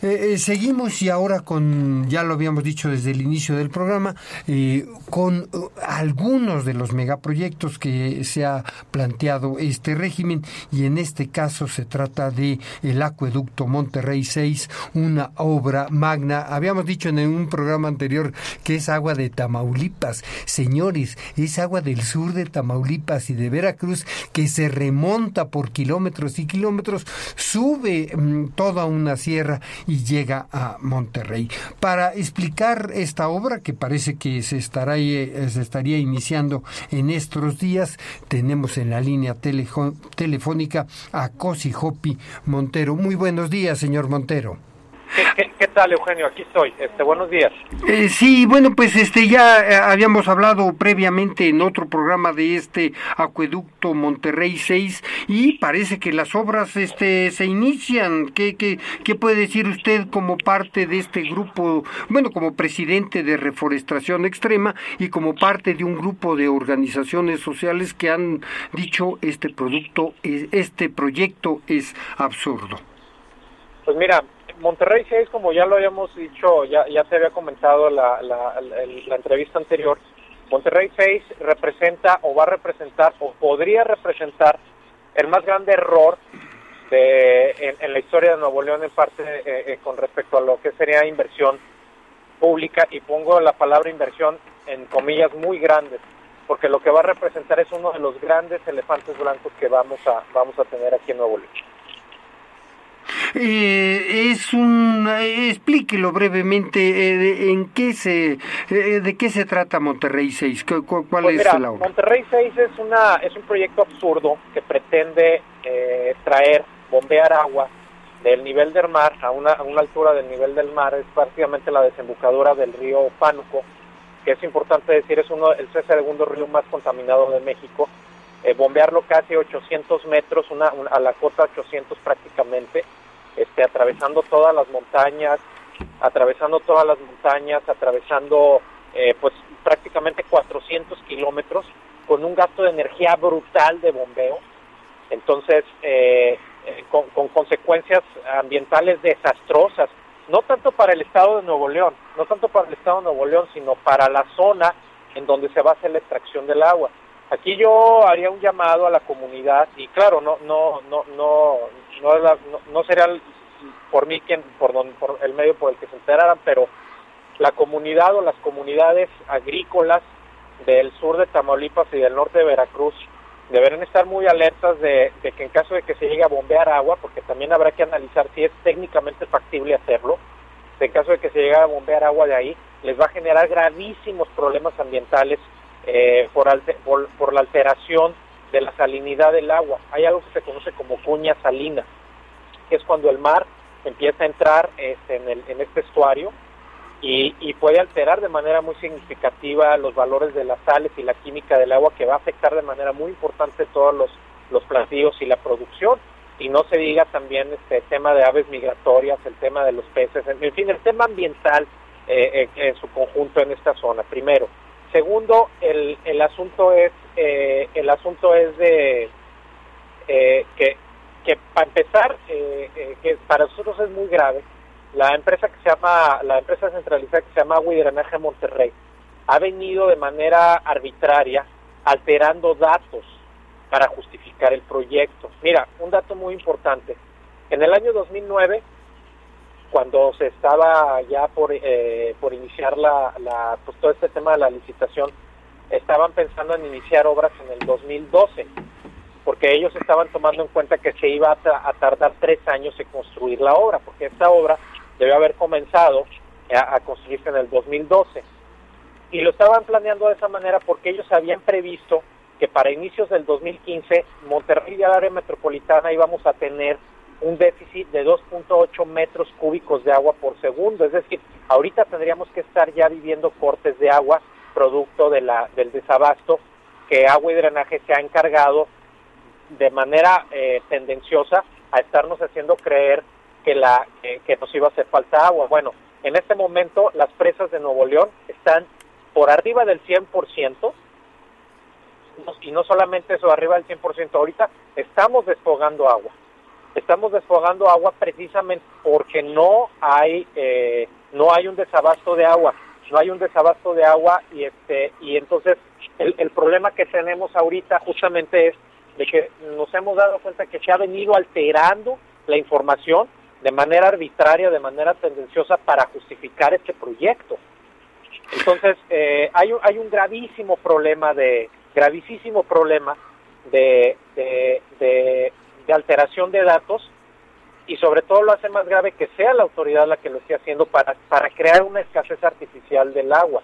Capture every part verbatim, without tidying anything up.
Eh, eh, seguimos y ahora con, ya lo habíamos dicho desde el inicio del programa, eh, con uh, algunos de los megaproyectos que se ha planteado este régimen, y en este caso se trata de el acueducto Monterrey seis, una obra magna. Habíamos dicho en un programa anterior que es agua de Tamaulipas. Señores, es agua del sur de Tamaulipas y de Veracruz, que se remonta por kilómetros y kilómetros, sube mmm, toda una sierra y llega a Monterrey. Para explicar esta obra, que parece que se estará se estaría iniciando en estos días, tenemos en la línea telejo, telefónica a Cosi Jopi Montero. Muy buenos días, señor Montero. ¿Qué, qué, ¿Qué tal, Eugenio? Aquí estoy. Este, buenos días. Eh, sí, bueno, pues este ya eh, habíamos hablado previamente en otro programa de este acueducto Monterrey seis, y parece que las obras este se inician. ¿Qué, qué, qué puede decir usted como parte de este grupo, bueno, como presidente de Reforestación Extrema y como parte de un grupo de organizaciones sociales que han dicho este producto, este proyecto es absurdo? Pues mira, Monterrey seis, como ya lo habíamos dicho, ya ya te había comentado la, la, la, la entrevista anterior, Monterrey seis representa o va a representar o podría representar el más grande error de, en, en la historia de Nuevo León, en parte eh, eh, con respecto a lo que sería inversión pública, y pongo la palabra inversión en comillas muy grandes, porque lo que va a representar es uno de los grandes elefantes blancos que vamos a vamos a tener aquí en Nuevo León. Eh, es un eh, explíquelo brevemente eh, de, en qué se eh, de qué se trata Monterrey seis. ¿Cu, cu, ¿Cuál pues es mira, la obra? Monterrey seis es una es un proyecto absurdo que pretende eh, traer, bombear agua del nivel del mar a una a una altura del nivel del mar. Es prácticamente la desembocadura del río Pánuco, que es importante decir es uno el segundo río más contaminado de México. Eh, bombearlo casi ochocientos metros, una, una a la cota ochocientos prácticamente. Este, atravesando todas las montañas, atravesando todas las montañas, atravesando eh, pues prácticamente cuatrocientos kilómetros, con un gasto de energía brutal de bombeo. Entonces, eh, eh, con, con consecuencias ambientales desastrosas, no tanto para el estado de Nuevo León, no tanto para el estado de Nuevo León, sino para la zona en donde se va a hacer la extracción del agua. Aquí yo haría un llamado a la comunidad, y claro, no no no no no, no, no sería por mí quien por, don, por el medio por el que se enteraran, pero la comunidad o las comunidades agrícolas del sur de Tamaulipas y del norte de Veracruz deberán estar muy alertas de, de que en caso de que se llegue a bombear agua, porque también habrá que analizar si es técnicamente factible hacerlo, en caso de que se llegue a bombear agua de ahí, les va a generar gravísimos problemas ambientales eh, por, alter, por, por la alteración de la salinidad del agua. Hay algo que se conoce como cuña salina, que es cuando el mar empieza a entrar este, en, el, en este estuario y, y puede alterar de manera muy significativa los valores de las sales y la química del agua, que va a afectar de manera muy importante todos los, los plantíos y la producción. Y no se diga también este el tema de aves migratorias, el tema de los peces, en fin, el tema ambiental eh, en, en su conjunto en esta zona, primero. Segundo, el, el asunto es eh, el asunto es de eh, que que para empezar, eh, eh, que para nosotros es muy grave. La empresa que se llama, la empresa centralizada que se llama Agua y Drenaje Monterrey, ha venido de manera arbitraria alterando datos para justificar el proyecto. Mira, un dato muy importante. En el año dos mil nueve, cuando se estaba ya por eh, por iniciar la, la pues todo este tema de la licitación, estaban pensando en iniciar obras en el dos mil doce. Porque ellos estaban tomando en cuenta que se iba a, tra- a tardar tres años en construir la obra, porque esta obra debe haber comenzado a, a construirse en el dos mil doce. Y lo estaban planeando de esa manera porque ellos habían previsto que para inicios del dos mil quince, Monterrey y el área metropolitana íbamos a tener un déficit de dos punto ocho metros cúbicos de agua por segundo. Es decir, ahorita tendríamos que estar ya viviendo cortes de agua producto de la del desabasto que Agua y Drenaje se ha encargado de manera eh, tendenciosa a estarnos haciendo creer que la eh, que nos iba a hacer falta agua. Bueno, en este momento las presas de Nuevo León están por arriba del cien por ciento, y no solamente eso, arriba del cien por ciento, ahorita estamos desfogando agua. estamos desfogando agua precisamente porque no hay eh, no hay un desabasto de agua, no hay un desabasto de agua y este y entonces el, el problema que tenemos ahorita justamente es de que nos hemos dado cuenta que se ha venido alterando la información de manera arbitraria, de manera tendenciosa para justificar este proyecto. Entonces eh, hay un, hay un gravísimo problema de gravísimo problema de de, de de alteración de datos, y sobre todo lo hace más grave que sea la autoridad la que lo esté haciendo para para crear una escasez artificial del agua.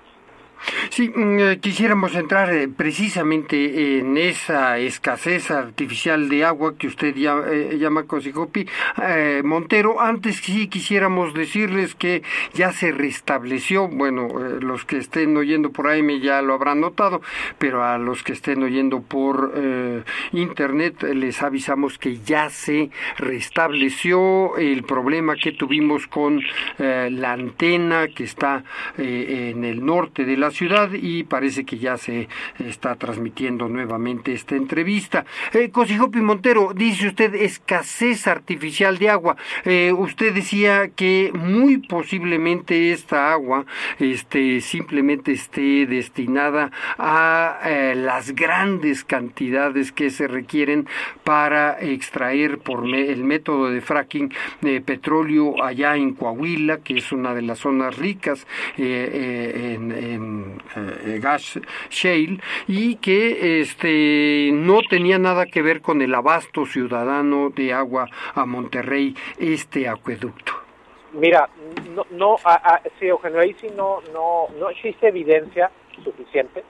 Sí, eh, quisiéramos entrar eh, precisamente en esa escasez artificial de agua que usted ya, eh, llama Cozijopi eh, Montero. Antes sí quisiéramos decirles que ya se restableció, bueno, eh, los que estén oyendo por A M ya lo habrán notado, pero a los que estén oyendo por eh, internet les avisamos que ya se restableció el problema que tuvimos con eh, la antena que está eh, en el norte de la ciudad, y parece que ya se está transmitiendo nuevamente esta entrevista. Eh, Cozijopi Montero, dice usted escasez artificial de agua. Eh, usted decía que muy posiblemente esta agua este, simplemente esté destinada a eh, las grandes cantidades que se requieren para extraer por me, el método de fracking de petróleo allá en Coahuila, que es una de las zonas ricas eh, eh, en, en Eh, gas shale, y que este no tenía nada que ver con el abasto ciudadano de agua a Monterrey, este acueducto. Mira, no, no a, a, sí, Eugenio, ahí sí no, no, no existe evidencia suficiente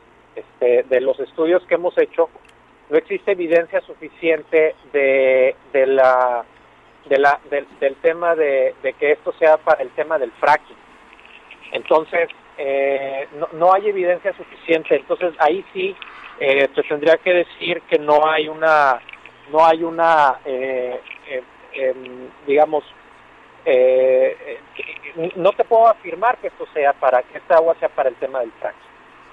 este, de los estudios que hemos hecho, no existe evidencia suficiente de, de la, de la, del, del tema de, de que esto sea para el tema del fracking. Entonces, Eh, no, no hay evidencia suficiente, entonces ahí sí eh, te tendría que decir que no hay una no hay una eh, eh, eh, digamos eh, eh, no te puedo afirmar que esto sea para que esta agua sea para el tema del fracking,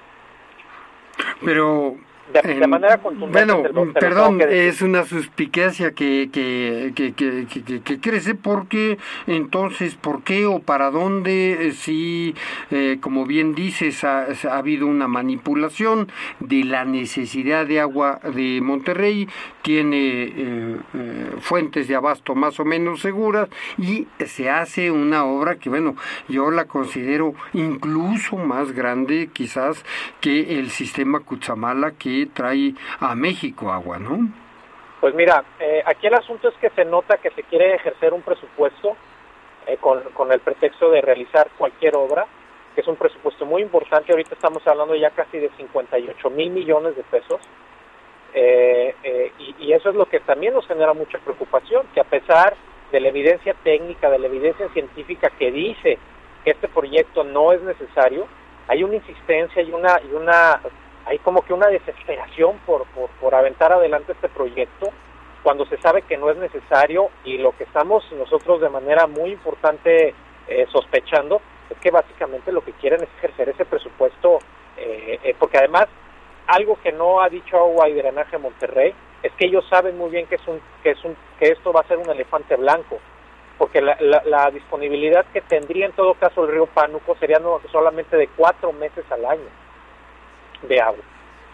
pero de, de manera contundente. Bueno, te lo, te perdón, es una suspicacia que que, que, que, que, que crece, porque entonces, ¿por qué o para dónde, si, eh, como bien dices, ha, ha habido una manipulación de la necesidad de agua de Monterrey, tiene eh, eh, fuentes de abasto más o menos seguras, y se hace una obra que, bueno, yo la considero incluso más grande quizás que el sistema Cutzamala que trae a México agua, ¿no? Pues mira, eh, aquí el asunto es que se nota que se quiere ejercer un presupuesto eh, con, con el pretexto de realizar cualquier obra, que es un presupuesto muy importante. Ahorita estamos hablando ya casi de cincuenta y ocho mil millones de pesos, eh, eh, y, y eso es lo que también nos genera mucha preocupación, que a pesar de la evidencia técnica, de la evidencia científica que dice que este proyecto no es necesario, hay una insistencia y una y una hay como que una desesperación por, por, por aventar adelante este proyecto cuando se sabe que no es necesario, y lo que estamos nosotros de manera muy importante eh, sospechando es que básicamente lo que quieren es ejercer ese presupuesto, eh, eh, porque además algo que no ha dicho Agua y Drenaje Monterrey es que ellos saben muy bien que es un que es un que esto va a ser un elefante blanco, porque la, la, la disponibilidad que tendría en todo caso el río Pánuco sería no, solamente de cuatro meses al año de agua.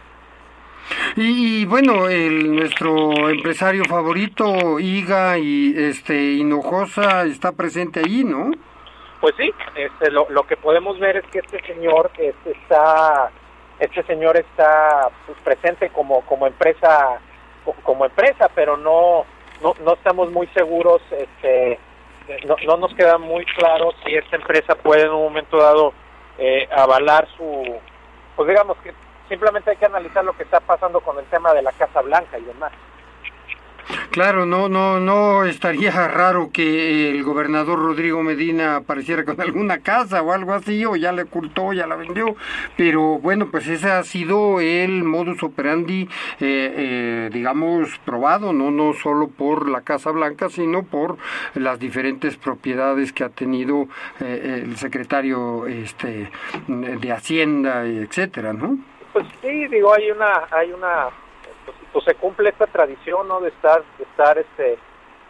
Y, y bueno, el nuestro empresario favorito, Higa y este Hinojosa, está presente ahí, ¿no? Pues sí, este, lo, lo que podemos ver es que este señor este, está este señor está pues, presente como como empresa como empresa, pero no no, no estamos muy seguros, este no, no nos queda muy claro si esta empresa puede en un momento dado eh, avalar su, pues digamos que simplemente hay que analizar lo que está pasando con el tema de la Casa Blanca y demás. Claro, no, no, no estaría raro que el gobernador Rodrigo Medina apareciera con alguna casa o algo así, o ya la ocultó, ya la vendió, pero bueno, pues ese ha sido el modus operandi, eh, eh, digamos, probado, no, no solo por la Casa Blanca, sino por las diferentes propiedades que ha tenido eh, el secretario este de Hacienda, etcétera, ¿no? Pues sí, digo, hay una, hay una Pues, pues se cumple esta tradición, ¿no? De estar, de estar, este,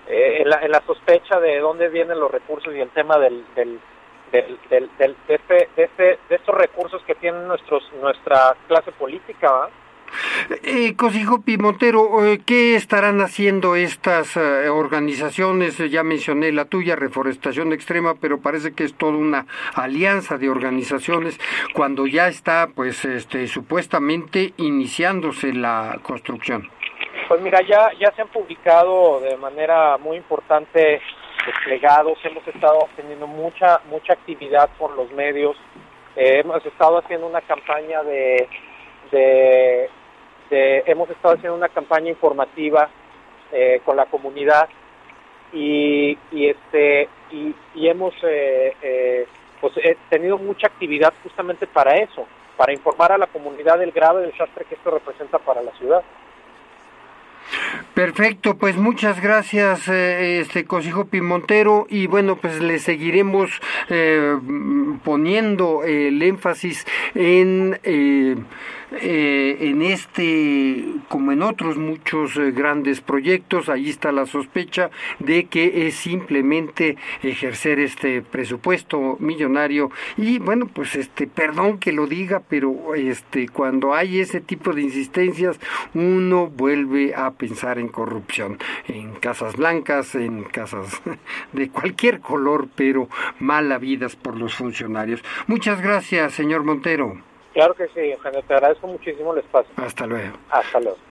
eh, en, la, en la sospecha de dónde vienen los recursos y el tema del, del, del, del, del de, este, de, este, de estos recursos que tienen nuestros nuestra clase política, ¿va? Eh, Cosijopi Montero, eh, ¿qué estarán haciendo estas eh, organizaciones? Ya mencioné la tuya, Reforestación Extrema, pero parece que es toda una alianza de organizaciones cuando ya está, pues, este, supuestamente iniciándose la construcción. Pues mira, ya ya se han publicado de manera muy importante desplegados, hemos estado teniendo mucha mucha actividad por los medios, eh, hemos estado haciendo una campaña de De, de, hemos estado haciendo una campaña informativa eh, con la comunidad y, y este y, y hemos eh, eh, pues he tenido mucha actividad justamente para eso, para informar a la comunidad del grave desastre que esto representa para la ciudad. Perfecto, pues muchas gracias, eh, este Cosijopi Montero, y bueno, pues le seguiremos eh, poniendo eh, el énfasis en eh, eh, en este, como en otros muchos eh, grandes proyectos. Ahí está la sospecha de que es simplemente ejercer este presupuesto millonario y bueno, pues este, perdón que lo diga, pero este, cuando hay ese tipo de insistencias, uno vuelve a pensar en corrupción, en casas blancas, en casas de cualquier color, pero mal habidas por los funcionarios. Muchas gracias, señor Montero. Claro que sí, Eugenio, te agradezco muchísimo el espacio. Hasta luego. Hasta luego.